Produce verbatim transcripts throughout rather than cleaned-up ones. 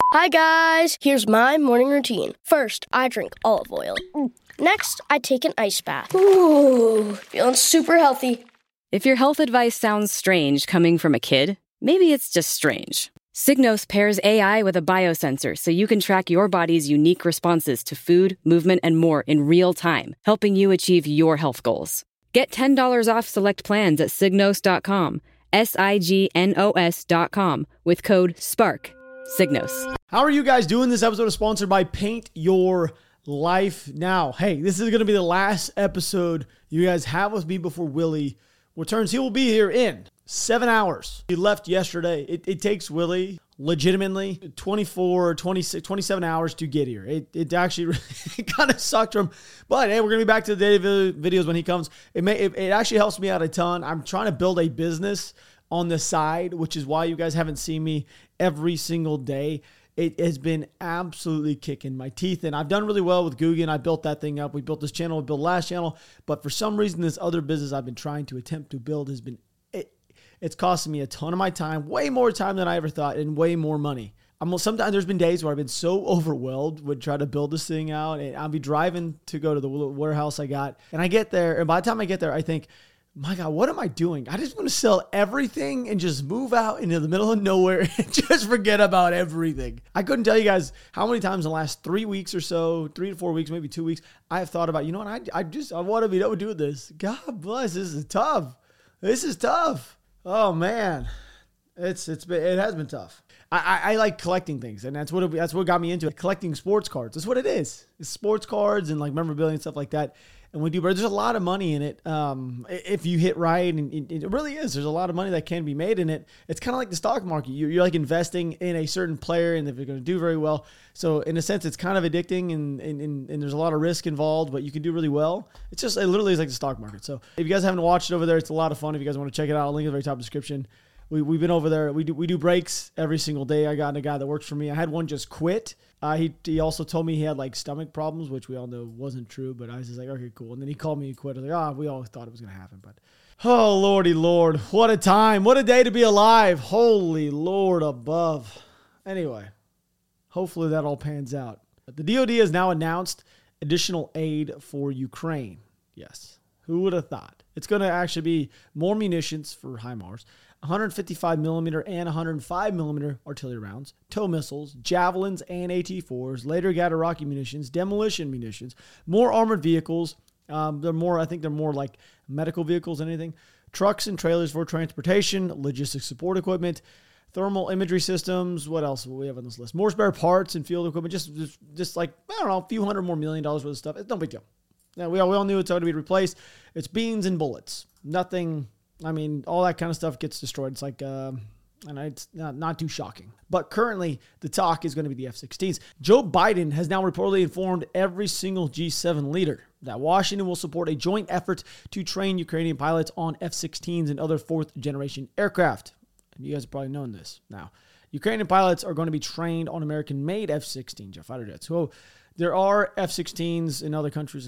Hi guys, here's my morning routine. First, I drink olive oil. Next, I take an ice bath. Ooh, feeling super healthy. If your health advice sounds strange coming from a kid, maybe it's just strange. Signos pairs A I with a biosensor so you can track your body's unique responses to food, movement, and more in real time, helping you achieve your health goals. Get ten dollars off select plans at signos dot com, S I G N O S dot com, with code SPARK. Signos. How are you guys doing? This episode is sponsored by Paint Your Life Now. Hey, this is going to be the last episode you guys have with me before Willie returns. He will be here in seven hours. He left yesterday. It, it takes Willie legitimately twenty-four, twenty-six, twenty-seven hours to get here. It, it actually it kind of sucked for him. But hey, we're going to be back to the daily videos when he comes. It, may, it, it actually helps me out a ton. I'm trying to build a business on the side, which is why you guys haven't seen me every single day. It has been absolutely kicking my teeth, and I've done really well with Guggen. I built that thing up. We built this channel, we built last channel, but for some reason, this other business I've been trying to attempt to build has been, it, it's costing me a ton of my time, way more time than I ever thought, and way more money. I'm sometimes there's been days where I've been so overwhelmed with trying to build this thing out, and I'll be driving to go to the warehouse I got, and I get there, and by the time I get there, I think, my God, what am I doing? I just want to sell everything and just move out into the middle of nowhere and just forget about everything. I couldn't tell you guys how many times in the last three weeks or so, three to four weeks, maybe two weeks, I have thought about, you know what, I, I just, I want to be done with this. God bless, this is tough. This is tough. Oh man, it's, it's been, it has been tough. I, I, I like collecting things, and that's what, it, that's what got me into it. Collecting sports cards. That's what it is. It's sports cards and like memorabilia and stuff like that. And we do, but there's a lot of money in it. Um, if you hit right, and it really is, there's a lot of money that can be made in it. It's kind of like the stock market. You're, you're like investing in a certain player, and if they're going to do very well. So in a sense, it's kind of addicting, and, and, and, and there's a lot of risk involved, but you can do really well. It's just, it literally is like the stock market. So if you guys haven't watched it over there, it's a lot of fun. If you guys want to check it out, I'll link in the very top description. We, we've been over there. We do, we do breaks every single day. I got a guy that works for me. I had one just quit. Uh, he he also told me he had like stomach problems, which we all know wasn't true, but I was just like, okay, cool. And then he called me and quit. I was like, oh, we all thought it was going to happen. But, oh, Lordy Lord, what a time. What a day to be alive. Holy Lord above. Anyway, hopefully that all pans out. But the D O D has now announced additional aid for Ukraine. Yes. Who would have thought? It's going to actually be more munitions for HIMARS, one fifty-five millimeter and one hundred five millimeter artillery rounds, tow missiles, javelins, and A T fours, later Gadaraki munitions, demolition munitions, more armored vehicles. Um, they're more, I think they're more like medical vehicles than anything. Trucks and trailers for transportation, logistics support equipment, thermal imagery systems. What else do we have on this list? More spare parts and field equipment. Just, just, just like, I don't know, a few hundred more million dollars worth of stuff. It's no big deal. Now, we all, we all knew it's going to be replaced. It's beans and bullets. Nothing, I mean, all that kind of stuff gets destroyed. It's like, uh, and it's not, not too shocking. But currently, the talk is going to be the F sixteens. Joe Biden has now reportedly informed every single G seven leader that Washington will support a joint effort to train Ukrainian pilots on F sixteens and other fourth-generation aircraft. And you guys have probably known this now. Ukrainian pilots are going to be trained on American-made F sixteen jet fighter jets. So, there are F sixteens in other countries.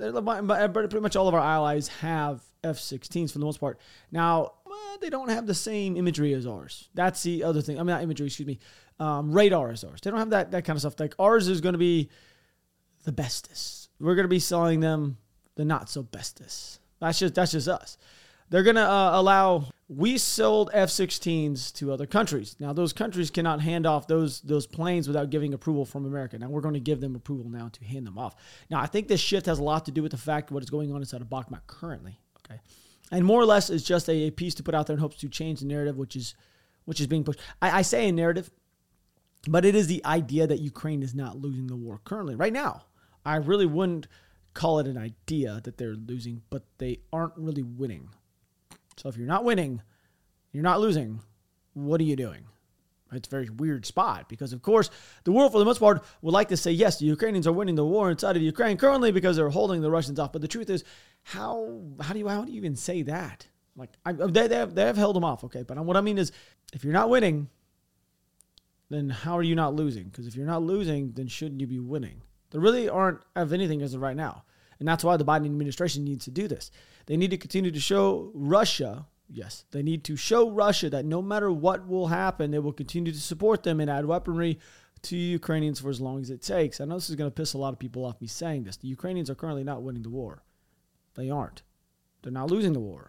Pretty much all of our allies have F sixteens for the most part. Now, well, they don't have the same imagery as ours. That's the other thing. I mean, not imagery, excuse me. Um, radar as ours. They don't have that, that kind of stuff. Like ours is going to be the bestest. We're going to be selling them the not so bestest. That's just that's just us. They're going to uh, allow, we sold F sixteens to other countries. Now, those countries cannot hand off those those planes without giving approval from America. Now, we're going to give them approval now to hand them off. Now, I think this shift has a lot to do with the fact of what is going on inside of Bakhmut currently. Okay, and more or less is just a, a piece to put out there in hopes to change the narrative, which is which is being pushed. I, I say a narrative, but it is the idea that Ukraine is not losing the war currently. Right now, I really wouldn't call it an idea that they're losing, but they aren't really winning. So if you're not winning, you're not losing, what are you doing? It's a very weird spot because, of course, the world, for the most part, would like to say, yes, the Ukrainians are winning the war inside of Ukraine currently because they're holding the Russians off. But the truth is, how how do you how do you even say that? Like, I, they, they, have, they have held them off, okay? But what I mean is, if you're not winning, then how are you not losing? Because if you're not losing, then shouldn't you be winning? There really aren't of anything as of right now. And that's why the Biden administration needs to do this. They need to continue to show Russia, yes, they need to show Russia that no matter what will happen, they will continue to support them and add weaponry to Ukrainians for as long as it takes. I know this is going to piss a lot of people off me saying this. The Ukrainians are currently not winning the war. They aren't. They're not losing the war.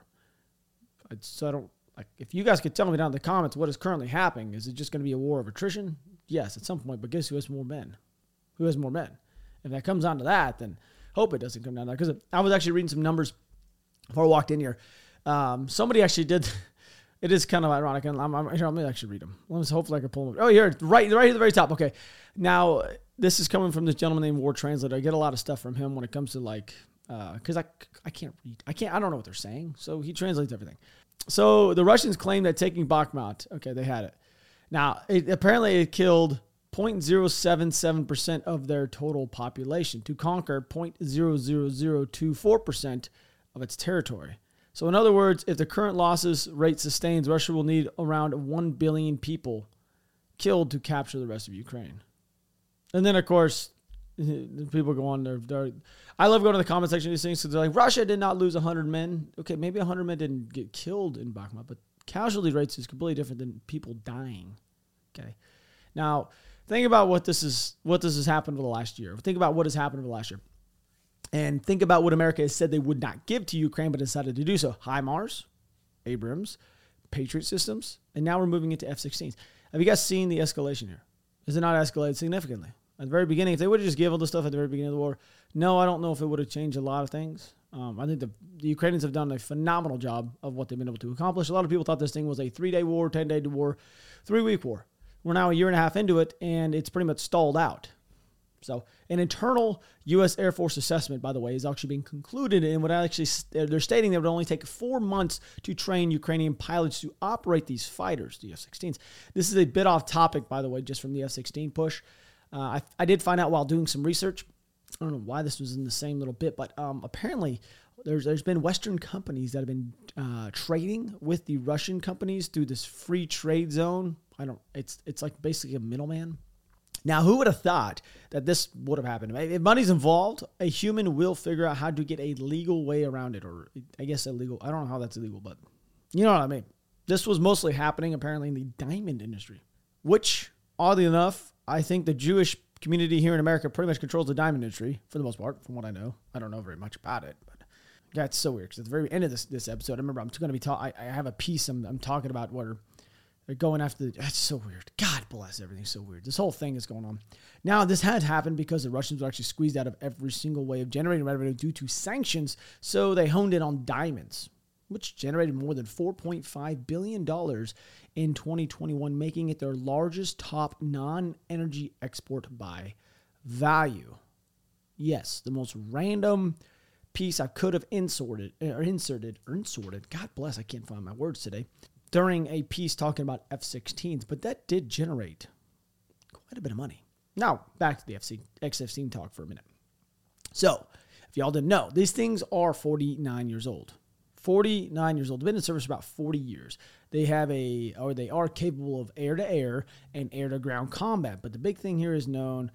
I, so I don't, like, if you guys could tell me down in the comments what is currently happening, is it just going to be a war of attrition? Yes, at some point, but guess who has more men? Who has more men? If that comes down to that, then hope it doesn't come down to that. Because I was actually reading some numbers before I walked in here. Um, somebody actually did, it is kind of ironic, and I'm, I'm, here, let me actually read them. Let me, hopefully I can pull them. Oh, here, right, right at the very top. Okay. Now, this is coming from this gentleman named War Translator. I get a lot of stuff from him when it comes to, like, because uh, I, I can't read. I can't, I don't know what they're saying. So he translates everything. So the Russians claim that taking Bakhmut, okay, they had it. Now, it, apparently it killed zero point zero seven seven percent of their total population to conquer zero point zero zero zero two four percent of its territory. So in other words, if the current losses rate sustains, Russia will need around one billion people killed to capture the rest of Ukraine. And then, of course, people go on there. They're, I love going to the comment section of these things because they're like, Russia did not lose one hundred men. Okay, maybe one hundred men didn't get killed in Bakhmut, but casualty rates is completely different than people dying. Okay. Now, think about what this is, what this has happened over the last year. Think about what has happened over the last year. And think about what America has said they would not give to Ukraine, but decided to do so. HIMARS, Abrams, Patriot systems, and now we're moving into F sixteens. Have you guys seen the escalation here? Has it not escalated significantly? At the very beginning, if they would have just given all this stuff at the very beginning of the war, no, I don't know if it would have changed a lot of things. Um, I think the, the Ukrainians have done a phenomenal job of what they've been able to accomplish. A lot of people thought this thing was a three-day war, ten-day war, three-week war. We're now a year and a half into it, and it's pretty much stalled out. So an internal U S Air Force assessment, by the way, is actually being concluded, and what actually they're stating that it would only take four months to train Ukrainian pilots to operate these fighters, the F sixteens. This is a bit off topic, by the way, just from the F sixteen push. Uh, I, I did find out while doing some research. I don't know why this was in the same little bit, but um, apparently there's there's been Western companies that have been uh, trading with the Russian companies through this free trade zone. I don't. It's it's like basically a middleman. Now, who would have thought that this would have happened? If money's involved, a human will figure out how to get a legal way around it, or I guess illegal. I don't know how that's illegal, but you know what I mean. This was mostly happening apparently in the diamond industry, which, oddly enough, I think the Jewish community here in America pretty much controls the diamond industry for the most part, from what I know. I don't know very much about it, but yeah, it's so weird because at the very end of this this episode, I remember I'm going to be talking. I have a piece I'm, I'm talking about where they're going after the. That's so weird. God bless, everything's so weird. This whole thing is going on. Now, this had happened because the Russians were actually squeezed out of every single way of generating revenue due to sanctions, so they honed in on diamonds, which generated more than four point five billion dollars in twenty twenty-one, making it their largest top non-energy export by value. Yes, the most random piece I could have inserted, or inserted, or inserted, God bless, I can't find my words today, during a piece talking about F sixteens, but that did generate quite a bit of money. Now, back to the X fifteen talk for a minute. So, if y'all didn't know, these things are forty-nine years old. forty-nine years old. They've been in service for about forty years. They have a, or they are capable of air-to-air and air-to-ground combat. But the big thing here is known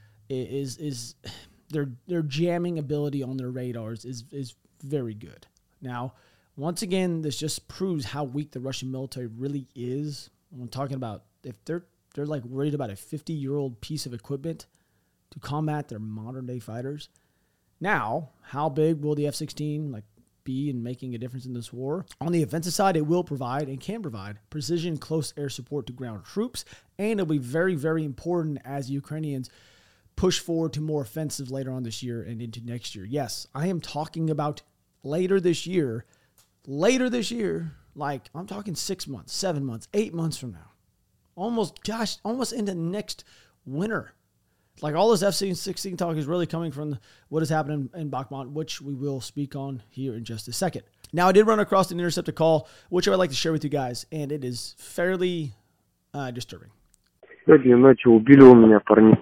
is is their their jamming ability on their radars is is very good. Now, once again, this just proves how weak the Russian military really is. I'm talking about if they're they're like worried about a fifty-year-old piece of equipment to combat their modern-day fighters. Now, how big will the F sixteen like be in making a difference in this war? On the offensive side, it will provide and can provide precision close air support to ground troops, and it'll be very, very important as Ukrainians push forward to more offensive later on this year and into next year. Yes, I am talking about later this year, later this year, like I'm talking six months, seven months, eight months from now. Almost, gosh, almost into next winter. Like all this F sixteen talk is really coming from what is happening in Bakhmut, which we will speak on here in just a second. Now, I did run across an intercepted call, which I would like to share with you guys, and it is fairly uh, disturbing. Сегодня ночью убили у меня парни.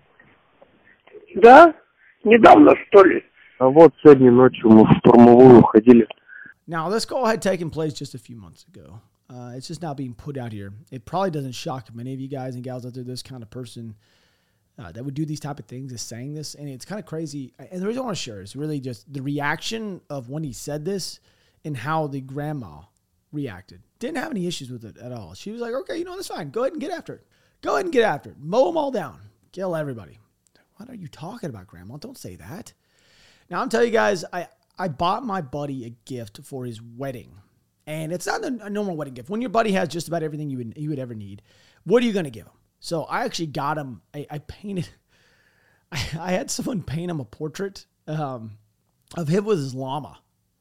Да? Недавно, что ли? А вот сегодня ночью мы в штурмовую ходили. Now, this call had taken place just a few months ago. Uh, it's just now being put out here. It probably doesn't shock many of you guys and gals out there, this kind of person uh, that would do these type of things is saying this. And it's kind of crazy. And the reason I want to share is really just the reaction of when he said this and how the grandma reacted. Didn't have any issues with it at all. She was like, okay, you know, that's fine. Go ahead and get after it. Go ahead and get after it. Mow them all down. Kill everybody. What are you talking about, Grandma? Don't say that. Now, I'm telling you guys, I, I bought my buddy a gift for his wedding. And it's not a, a normal wedding gift. When your buddy has just about everything you would, you would ever need, what are you going to give him? So I actually got him, I, I painted, I, I had someone paint him a portrait um, of him with his llama.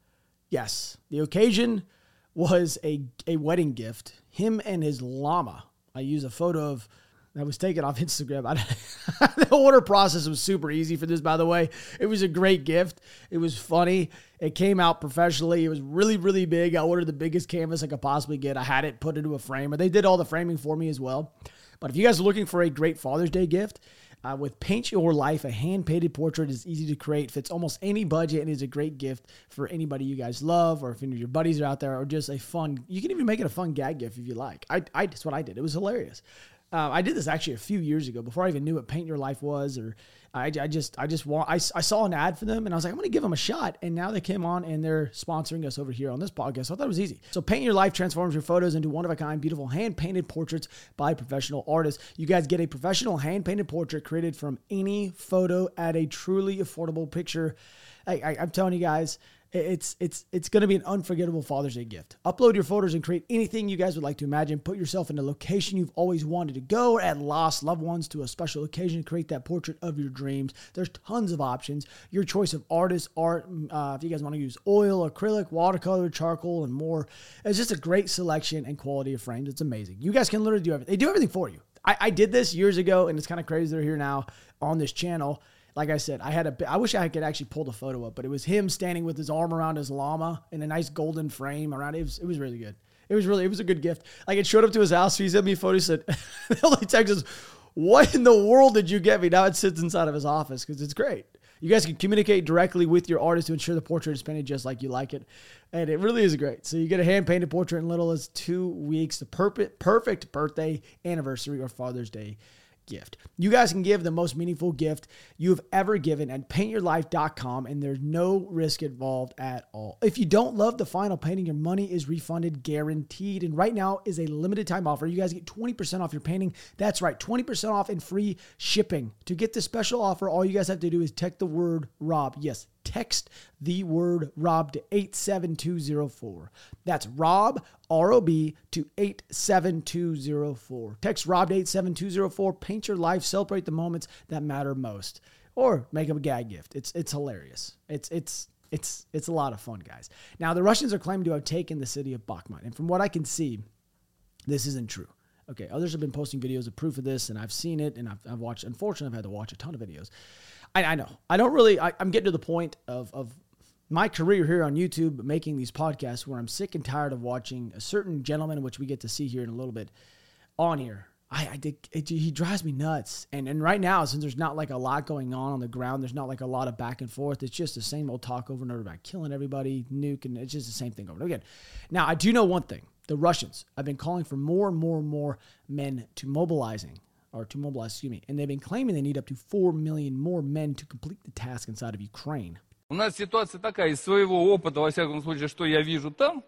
Yes, the occasion was a, a wedding gift, him and his llama. I used a photo of that was taken off Instagram. I, the order process was super easy for this, by the way. It was a great gift. It was funny. It came out professionally. It was really, really big. I ordered the biggest canvas I could possibly get. I had it put into a frame, and they did all the framing for me as well. But if you guys are looking for a great Father's Day gift, uh, with Paint Your Life, a hand-painted portrait is easy to create, fits almost any budget, and is a great gift for anybody you guys love, or if any of your buddies are out there, or just a fun, you can even make it a fun gag gift if you like. I, I That's what I did. It was hilarious. Uh, I did this actually a few years ago before I even knew what Paint Your Life was, or I, I just, I just want, I, I saw an ad for them and I was like, I'm going to give them a shot. And now they came on and they're sponsoring us over here on this podcast. So I thought it was easy. So Paint Your Life transforms your photos into one of a kind, beautiful hand painted portraits by professional artists. You guys get a professional hand painted portrait created from any photo at a truly affordable picture. I, I, I'm telling you guys, It's it's it's going to be an unforgettable Father's Day gift. Upload your photos and create anything you guys would like to imagine. Put yourself in a location you've always wanted to go, or add lost loved ones to a special occasion. Create that portrait of your dreams. There's tons of options. Your choice of artist, art, uh, if you guys want to use oil, acrylic, watercolor, charcoal, and more. It's just a great selection and quality of frames. It's amazing. You guys can literally do everything. They do everything for you. I, I did this years ago, and it's kind of crazy they're here now on this channel. Like I said, I had a, I wish I could actually pull the photo up, but it was him standing with his arm around his llama in a nice golden frame around it. It was, it was really good. It was really, it was a good gift. Like it showed up to his house. He sent me a photo. He said, he texted us, what in the world did you get me? Now it sits inside of his office because it's great. You guys can communicate directly with your artist to ensure the portrait is painted just like you like it. And it really is great. So you get a hand-painted portrait in little as two weeks, the perfect, perfect birthday, anniversary, or Father's Day gift. You guys can give the most meaningful gift you've ever given at paint your life dot com, and there's no risk involved at all. If you don't love the final painting, your money is refunded guaranteed. And right now is a limited time offer. You guys get twenty percent off your painting. That's right, twenty percent off and free shipping. To get this special offer, all you guys have to do is text the word Rob. Yes, text the word Rob to eight seven two zero four. That's Rob, R O B, to eight seven two zero four. Text Rob to eight seven two zero four. Paint your life. Celebrate the moments that matter most. Or make them a gag gift. It's it's hilarious. It's it's it's it's a lot of fun, guys. Now, the Russians are claiming to have taken the city of Bakhmut. And from what I can see, this isn't true. Okay, others have been posting videos of proof of this, and I've seen it, and I've, I've watched, unfortunately, I've had to watch a ton of videos. I, I know. I don't really, I, I'm getting to the point of, of my career here on YouTube, making these podcasts, where I'm sick and tired of watching a certain gentleman, which we get to see here in a little bit, on here. I, I did, it, he drives me nuts. And and right now, since there's not like a lot going on on the ground, there's not like a lot of back and forth. It's just the same old talk over and over about killing everybody, nuking. It's just the same thing over and over again. Now, I do know one thing. The Russians have been calling for more and more and more men to mobilizing, or to mobilize, excuse me, and they've been claiming they need up to four million more men to complete the task inside of Ukraine. У нас ситуация такая, из своего опыта, во всяком случае, что я вижу там,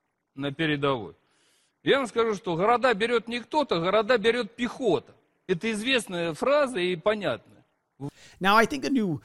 на передовой, я вам скажу, что города берет не кто-то, города берет пехота. Это известная фраза и понятная. Now, I think the new,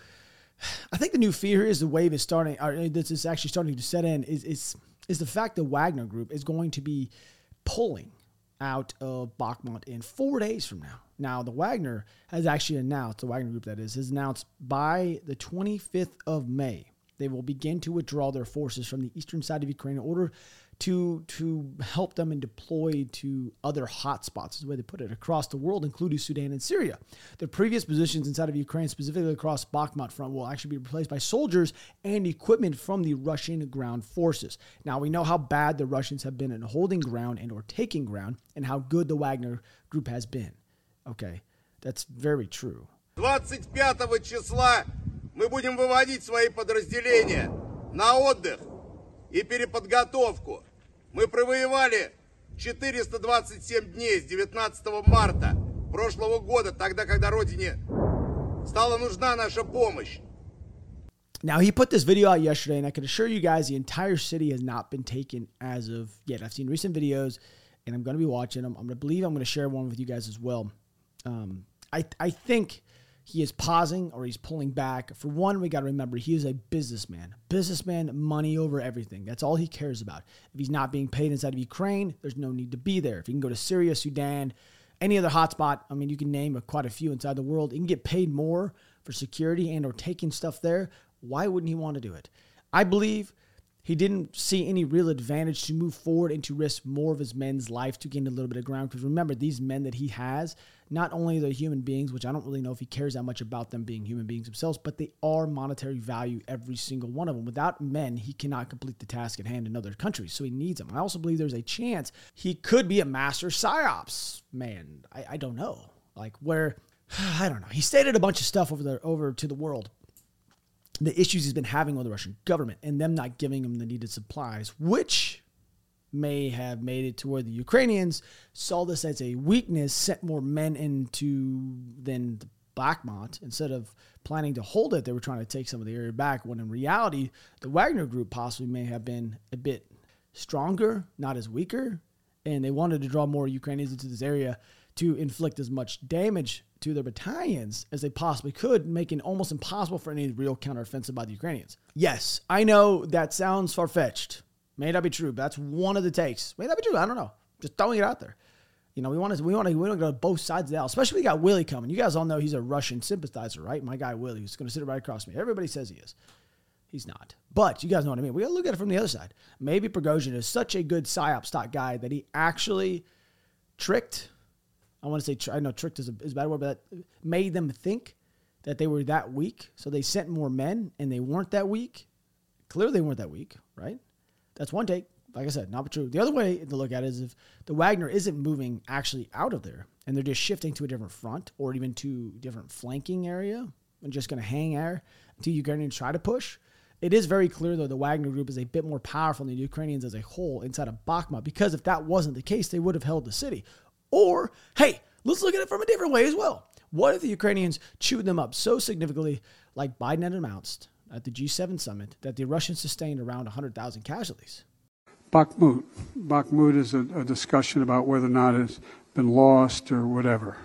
I think the new fear is the wave is starting, or this is actually starting to set in, is is is the fact that Wagner Group is going to be pulling out of Bakhmut in four days from now. Now, the Wagner has actually announced, the Wagner Group that is, has announced by the twenty-fifth of May, they will begin to withdraw their forces from the eastern side of Ukraine in order to, to help them and deploy to other hotspots, is the way they put it, across the world, including Sudan and Syria. The previous positions inside of Ukraine, specifically across Bakhmut front, will actually be replaced by soldiers and equipment from the Russian ground forces. Now, we know how bad the Russians have been in holding ground and or taking ground, and how good the Wagner Group has been. Okay, that's very true. двадцать пятого числа мы будем выводить свои подразделения на отдых и переподготовку. Мы провоевали четыреста двадцать семь дней с девятнадцатого марта прошлого года, тогда, когда Родине стала нужна наша помощь. Now, he put this video out yesterday, and I can assure you guys the entire city has not been taken as of yet. I've seen recent videos, and I'm going to be watching them. I'm going to believe I'm going to share one with you guys as well. Um, I, I think he is pausing or he's pulling back. For one, we got to remember he is a businessman. Businessman, money over everything. That's all he cares about. If he's not being paid inside of Ukraine, there's no need to be there. If he can go to Syria, Sudan, any other hotspot, I mean, you can name a, quite a few inside the world. He can get paid more for security and or taking stuff there. Why wouldn't he want to do it? I believe he didn't see any real advantage to move forward and to risk more of his men's life to gain a little bit of ground. Because remember, these men that he has, not only are they human beings, which I don't really know if he cares that much about them being human beings themselves, but they are monetary value, every single one of them. Without men, he cannot complete the task at hand in other countries, so he needs them. I also believe there's a chance he could be a master psyops man. I, I don't know. Like where, I don't know. He stated a bunch of stuff over there, over to the world. The issues he's been having with the Russian government and them not giving him the needed supplies, which may have made it to where the Ukrainians saw this as a weakness, sent more men into than the Bakhmut. Instead of planning to hold it, they were trying to take some of the area back, when in reality, the Wagner group possibly may have been a bit stronger, not as weaker, and they wanted to draw more Ukrainians into this area to inflict as much damage to their battalions as they possibly could, making it almost impossible for any real counteroffensive by the Ukrainians. Yes, I know that sounds far-fetched. May not be true, but that's one of the takes. May not be true. I don't know. Just throwing it out there. You know, we want to we want to we want to go to both sides of the aisle. Especially we got Willie coming. You guys all know he's a Russian sympathizer, right? My guy Willie, who's going to sit right across from me. Everybody says he is. He's not. But you guys know what I mean. We got to look at it from the other side. Maybe Prigozhin is such a good psyop stock guy that he actually tricked. I want to say, I know tricked is a, is a bad word, but that made them think that they were that weak. So they sent more men and they weren't that weak. Clearly they weren't that weak, right? That's one take. Like I said, not true. The other way to look at it is if the Wagner isn't moving actually out of there and they're just shifting to a different front or even to a different flanking area and just going to hang there until Ukrainians try to push. It is very clear, though, the Wagner group is a bit more powerful than the Ukrainians as a whole inside of Bakhmut, because if that wasn't the case, they would have held the city. Or, hey, let's look at it from a different way as well. What if the Ukrainians chewed them up so significantly, like Biden had announced at the G seven summit, that the Russians sustained around one hundred thousand casualties? Bakhmut. Bakhmut is a, a discussion about whether or not it's been lost or whatever.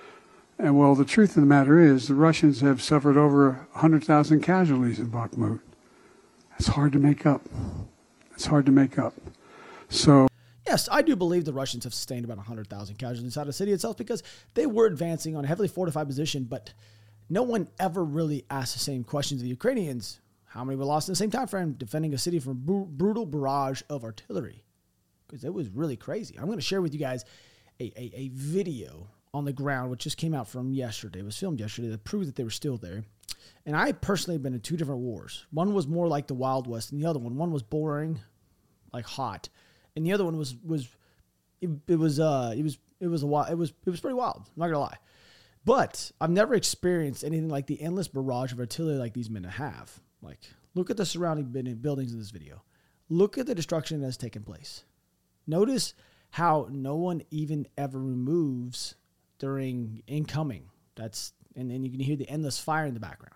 And, well, the truth of the matter is the Russians have suffered over one hundred thousand casualties in Bakhmut. It's hard to make up. It's hard to make up. So... Yes, I do believe the Russians have sustained about one hundred thousand casualties inside the city itself because they were advancing on a heavily fortified position, but no one ever really asked the same questions of the Ukrainians. How many were lost in the same time frame defending a city from a br- brutal barrage of artillery? Because it was really crazy. I'm going to share with you guys a, a, a video on the ground, which just came out from yesterday. It was filmed yesterday that proved that they were still there. And I personally have been in two different wars. One was more like the Wild West, and the other one, one was boring, like hot. And the other one was was it, it was uh it was it was a wild, it was it was pretty wild. I'm not gonna lie, but I've never experienced anything like the endless barrage of artillery like these men have. Like, look at the surrounding buildings in this video. Look at the destruction that has taken place. Notice how no one even ever moves during incoming. That's and then you can hear the endless fire in the background.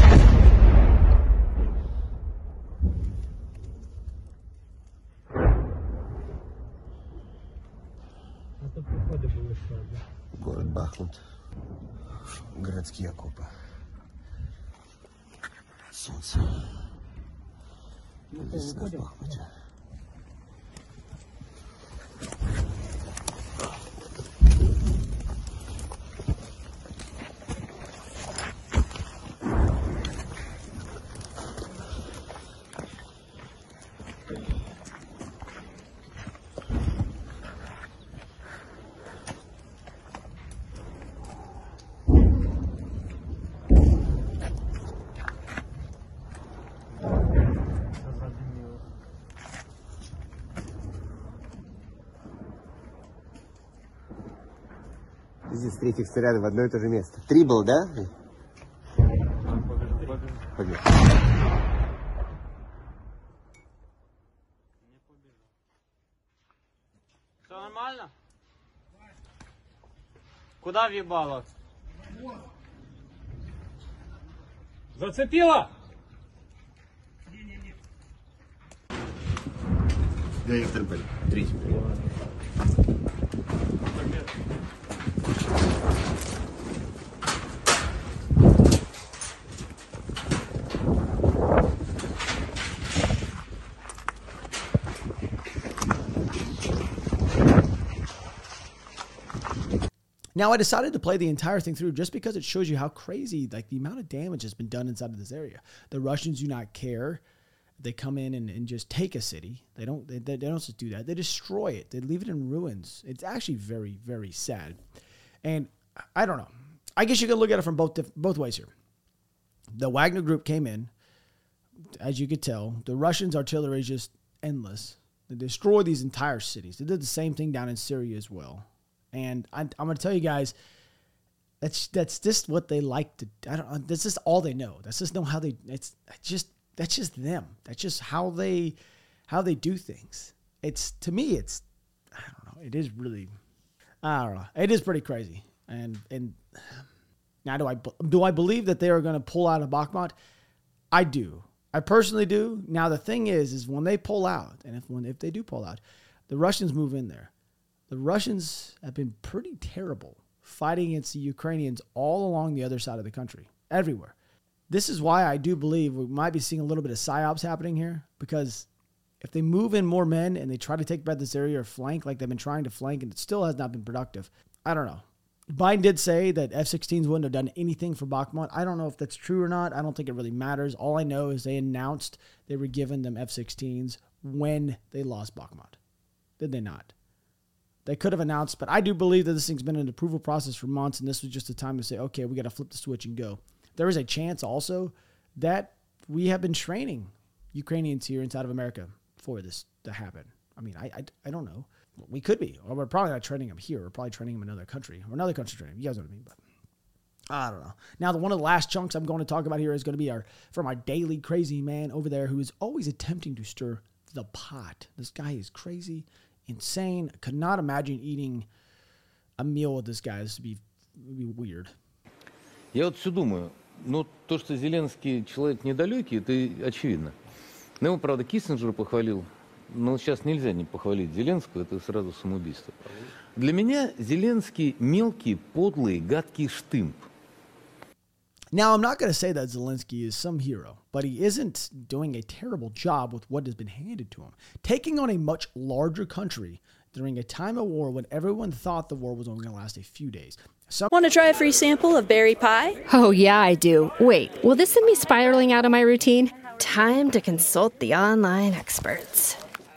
Город Бахмут. Городские окопы. Солнце. Весна в Бахмуте. Здесь третьих снарядов в одно и то же место. Три было, да? Побежал. Все нормально? Куда въебало? Зацепило? Я их терпели. Третий. Now, I decided to play the entire thing through just because it shows you how crazy, like, the amount of damage has been done inside of this area. The Russians do not care. They come in and, and just take a city. They don't they, they don't just do that. They destroy it. They leave it in ruins. It's actually very, very sad. And I don't know. I guess you could look at it from both both ways here. The Wagner Group came in. As you could tell, the Russians' artillery is just endless. They destroy these entire cities. They did the same thing down in Syria as well. And I, I'm going to tell you guys, that's that's just what they like to. I don't. That's just all they know. That's just know how they. It's just that's just them. That's just how they how they do things. It's to me. It's I don't know. It is really. I don't know. It is pretty crazy. And and now do I do I believe that they are going to pull out of Bakhmut? I do. I personally do. Now the thing is, is when they pull out, and if when if they do pull out, the Russians move in there. The Russians have been pretty terrible fighting against the Ukrainians all along the other side of the country, everywhere. This is why I do believe we might be seeing a little bit of psyops happening here, because if they move in more men and they try to take back this area or flank like they've been trying to flank and it still has not been productive, I don't know. Biden did say that F sixteens wouldn't have done anything for Bakhmut. I don't know if that's true or not. I don't think it really matters. All I know is they announced they were giving them F sixteens when they lost Bakhmut. Did they not? They could have announced, but I do believe that this thing's been an approval process for months, and this was just a time to say, okay, we got to flip the switch and go. There is a chance also that we have been training Ukrainians here inside of America for this to happen. I mean, I I, I don't know. We could be, or we're probably not training them here. We're probably training them in another country, or another country training them. You guys know what I mean, but I don't know. Now, the one of the last chunks I'm going to talk about here is going to be our from our daily crazy man over there who is always attempting to stir the pot. This guy is crazy, insane. I could not imagine eating a meal with this guy. This would be, would be weird. Я вот все думаю, ну, то, что Зеленский человек недалекий, это очевидно. Но его, правда, Киссинджер похвалил. Но сейчас нельзя не похвалить Зеленского, это сразу самоубийство. Для меня Зеленский мелкий, подлый, гадкий штымп. Now, I'm not going to say that Zelensky is some hero, but he isn't doing a terrible job with what has been handed to him. Taking on a much larger country during a time of war when everyone thought the war was only going to last a few days. Some- Want to try a free sample of berry pie? Oh, yeah, I do. Wait, will this send me spiraling out of my routine? Time to consult the online experts.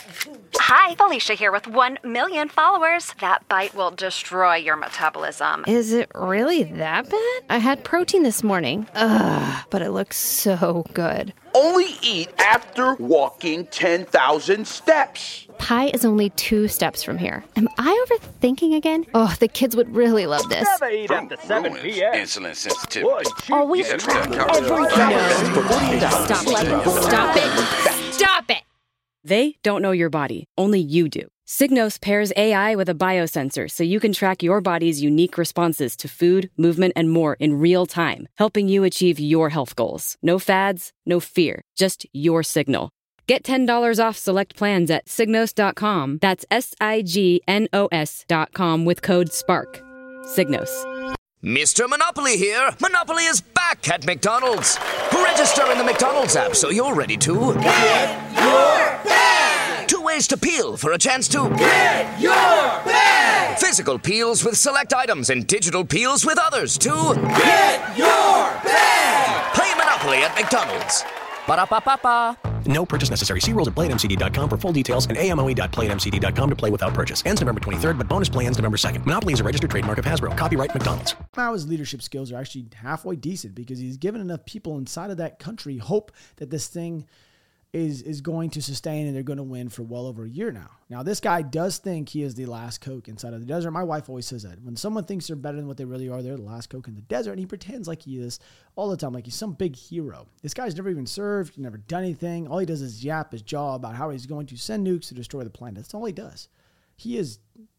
Hi, Felicia here with one million followers. That bite will destroy your metabolism. Is it really that bad? I had protein this morning. Ugh, but it looks so good. Only eat after walking ten thousand steps. Pie is only two steps from here. Am I overthinking again? Oh, the kids would really love this. Never eat after seven p.m. Insulin sensitivity. Always track everything. Stop it. Stop it. Stop it. They don't know your body, only you do. Signos pairs A I with a biosensor so you can track your body's unique responses to food, movement, and more in real time, helping you achieve your health goals. No fads, no fear, just your signal. Get ten dollars off select plans at signos dot com. That's S I G N O S dot com with code SPARK. Signos. Mister Monopoly here. Monopoly is back at McDonald's. Register in the McDonald's app so you're ready to get your bag. Two ways to peel for a chance to get your bag. Physical peels with select items and digital peels with others to get your bag. Play Monopoly at McDonald's. Ba-da-ba-ba-ba. No purchase necessary. See rules at play at M C D dot com for full details and A M O E dot play at M C D dot com to play without purchase. Ends November twenty-third, but bonus play ends November second. Monopoly is a registered trademark of Hasbro. Copyright McDonald's. Now his leadership skills are actually halfway decent because he's given enough people inside of that country hope that this thing is is going to sustain and they're going to win for well over a year now. Now, this guy does think he is the last Coke inside of the desert. My wife always says that. When someone thinks they're better than what they really are, they're the last Coke in the desert, and he pretends like he is all the time, like he's some big hero. This guy's never even served, never done anything. All he does is yap his jaw about how he's going to send nukes to destroy the planet. That's all he does. He is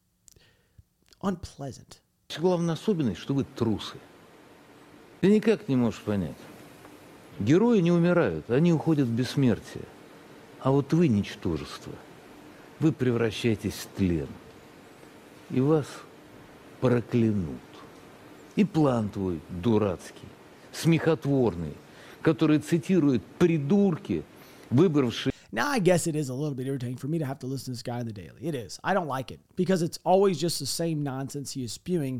unpleasant. Главная особенность, что вы трусы. Ты никак не можешь понять. Герои не умирают, они уходят в бессмертие. А вот вы ничтожество. Вы превращаетесь в тлен. И вас проклянут. И план твой дурацкий, смехотворный, который цитирует придурки, выбравшие... Now, I guess it is a little bit irritating for me to have to listen to this guy on the daily. It is. I don't like it because it's always just the same nonsense he is spewing.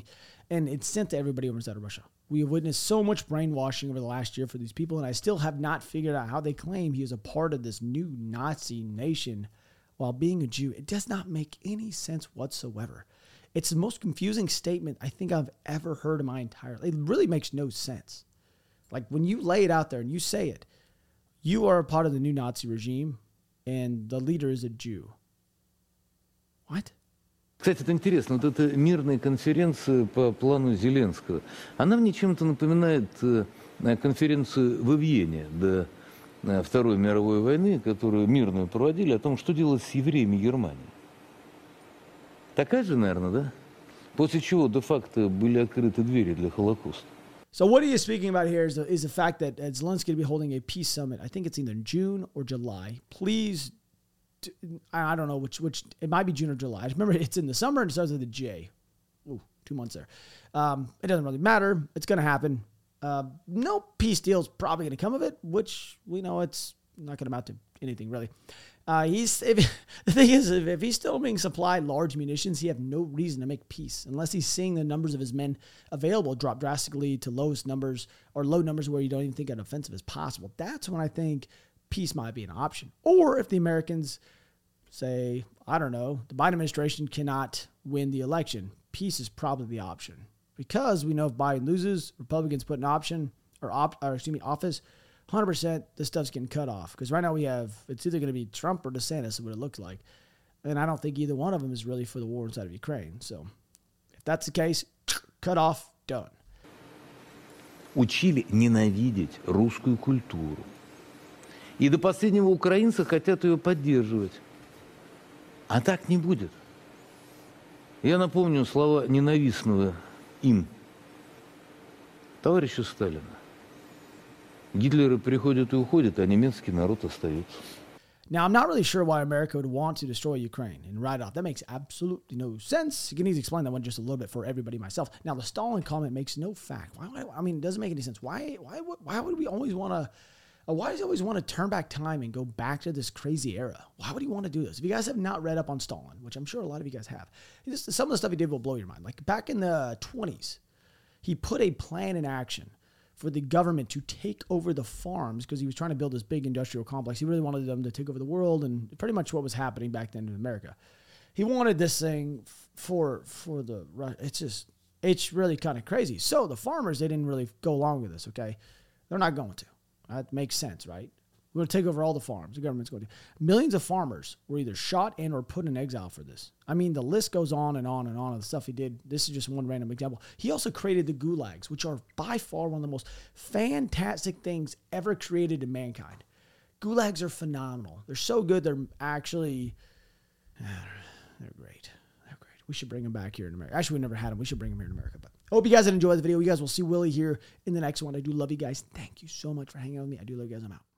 And it's sent to everybody over inside of Russia. We have witnessed so much brainwashing over the last year for these people, and I still have not figured out how they claim he is a part of this new Nazi nation while being a Jew. It does not make any sense whatsoever. It's the most confusing statement I think I've ever heard in my entire life. It really makes no sense. Like when you lay it out there and you say it, you are a part of the new Nazi regime, and the leader is a Jew. What? Кстати, это интересно, вот эта мирная конференция по плану Зеленского, она мне чем-то напоминает конференцию в Вене до Второй мировой войны, которую мирную проводили, о том, что делать с евреями Германии. Такая же, наверное, да? После чего де-факто были открыты двери для Холокоста. So what he is speaking about here is the, is the fact that Zelensky will be holding a peace summit. I think it's either June or July. Please, I don't know which, which it might be June or July. I remember it's in the summer and it starts with a J. Ooh, two months there. Um, it doesn't really matter. It's going to happen. Uh, no peace deal is probably going to come of it, which we know it's not going to amount to anything really. Uh, he's if, the thing is, if, if he's still being supplied large munitions, he have no reason to make peace unless he's seeing the numbers of his men available drop drastically to lowest numbers or low numbers where you don't even think an offensive is possible. That's when I think peace might be an option. Or if the Americans say, I don't know, the Biden administration cannot win the election, peace is probably the option. Because we know if Biden loses, Republicans put an option or, op, or excuse me, office, one hundred percent this stuff's getting cut off. Because right now we have, it's either going to be Trump or DeSantis is what it looks like. And I don't think either one of them is really for the war inside of Ukraine. So if that's the case, cut off, done. Учили ненавидеть русскую культуру. И до последнего украинцы хотят ее поддерживать. А так не будет. Я напомню слова ненавистного им товарища Сталина. Гитлеры приходят и уходят, а немецкий народ остается. Now, I'm not really sure why America would want to destroy Ukraine and write it off. That makes absolutely no sense. You can easily explain that one just a little bit for everybody myself. Now, the Stalin comment makes no fact. Why? why I mean, it doesn't make any sense. Why? Why would? Why would we always want to? Uh, why does he always want to turn back time and go back to this crazy era? Why would he want to do this? If you guys have not read up on Stalin, which I'm sure a lot of you guys have, just, some of the stuff he did will blow your mind. Like back in the twenties, he put a plan in action for the government to take over the farms because he was trying to build this big industrial complex. He really wanted them to take over the world and pretty much what was happening back then in America. He wanted this thing for for the, it's just, it's really kind of crazy. So the farmers, they didn't really go along with this, okay? They're not going to. That makes sense, right? We're going to take over all the farms. The government's going to. Millions of farmers were either shot and or put in exile for this. I mean, the list goes on and on and on of the stuff he did. This is just one random example. He also created the gulags, which are by far one of the most fantastic things ever created in mankind. Gulags are phenomenal. They're so good, they're actually, they're great. They're great. We should bring them back here in America. Actually, we never had them. We should bring them here in America. But I hope you guys enjoyed the video. You guys will see Willie here in the next one. I do love you guys. Thank you so much for hanging out with me. I do love you guys. I'm out.